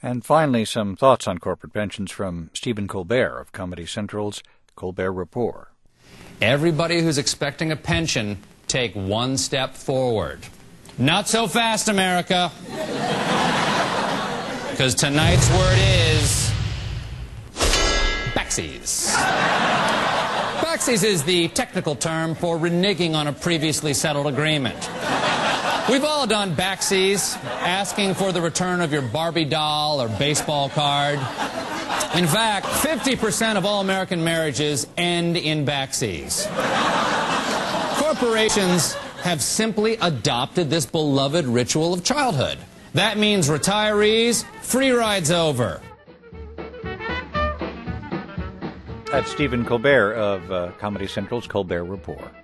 And finally, some thoughts on corporate pensions from Stephen Colbert of Comedy Central's Colbert Report. Everybody who's expecting a pension, take one step forward. Not so fast, America. Because tonight's word is backsies. Backsies is the technical term for reneging on a previously settled agreement. We've all done backsies, asking for the return of your Barbie doll or baseball card. In fact, 50% of all American marriages end in backsies. Corporations have simply adopted this beloved ritual of childhood. That means retirees, free rides over. That's Stephen Colbert of Comedy Central's Colbert Report.